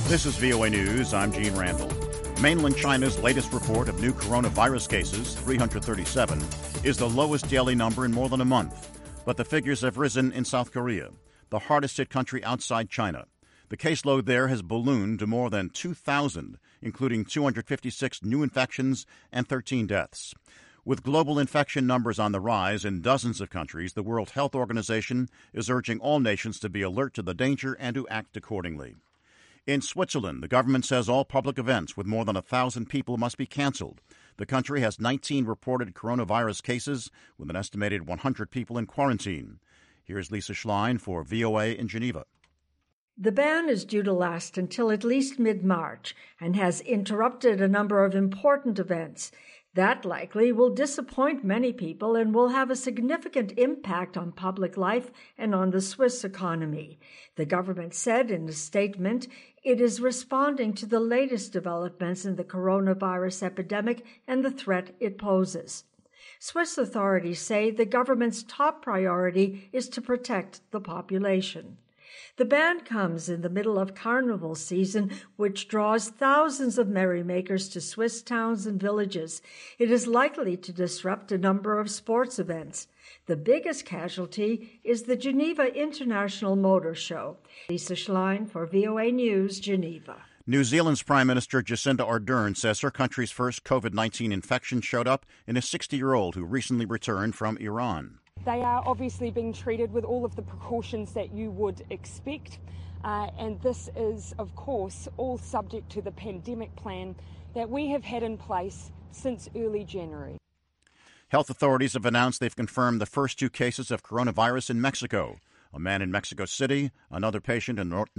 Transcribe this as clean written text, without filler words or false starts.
This is VOA News. I'm Gene Randall. Mainland China's latest report of new coronavirus cases, 337, is the lowest daily number in more than a month. But the figures have risen in South Korea, the hardest hit country outside China. The caseload there has ballooned to more than 2,000, including 256 new infections and 13 deaths. With global infection numbers on the rise in dozens of countries, the World Health Organization is urging all nations to be alert to the danger and to act accordingly. In Switzerland, the government says all public events with more than 1,000 people must be canceled. The country has 19 reported coronavirus cases, with an estimated 100 people in quarantine. Here's Lisa Schlein for VOA in Geneva. The ban is due to last until at least mid-March and has interrupted a number of important events. That likely will disappoint many people and will have a significant impact on public life and on the Swiss economy. The government said in a statement it is responding to the latest developments in the coronavirus epidemic and the threat it poses. Swiss authorities say the government's top priority is to protect the population. The ban comes in the middle of carnival season, which draws thousands of merrymakers to Swiss towns and villages. It is likely to disrupt a number of sports events. The biggest casualty is the Geneva International Motor Show. Lisa Schlein for VOA News, Geneva. New Zealand's Prime Minister Jacinda Ardern says her country's first COVID-19 infection showed up in a 60-year-old who recently returned from Iran. They are obviously being treated with all of the precautions that you would expect. And this is, of course, all subject to the pandemic plan that we have had in place since early January. Health authorities have announced they've confirmed the first 2 cases of coronavirus in Mexico. A man in Mexico City, another patient in